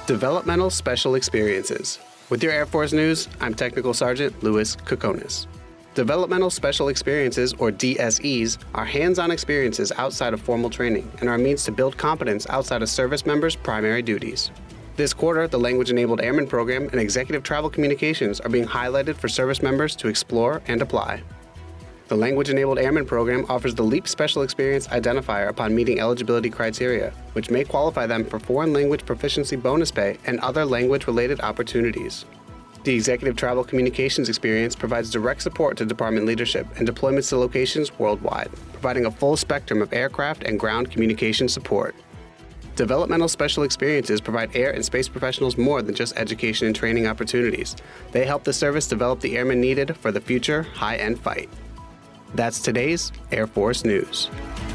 Developmental Special Experiences. With your Air Force news, I'm Technical Sergeant Louis Kokonis. Developmental Special Experiences, or DSEs, are hands-on experiences outside of formal training and are a means to build competence outside of service members' primary duties. This quarter, the Language-Enabled Airman Program and Executive Travel Communications are being highlighted for service members to explore and apply. The Language-Enabled Airman Program offers the LEAP Special Experience Identifier upon meeting eligibility criteria, which may qualify them for foreign language proficiency bonus pay and other language-related opportunities. The Executive Travel Communications Experience provides direct support to department leadership and deployments to locations worldwide, providing a full spectrum of aircraft and ground communication support. Developmental Special Experiences provide air and space professionals more than just education and training opportunities. They help the service develop the airmen needed for the future high-end fight. That's today's Air Force News.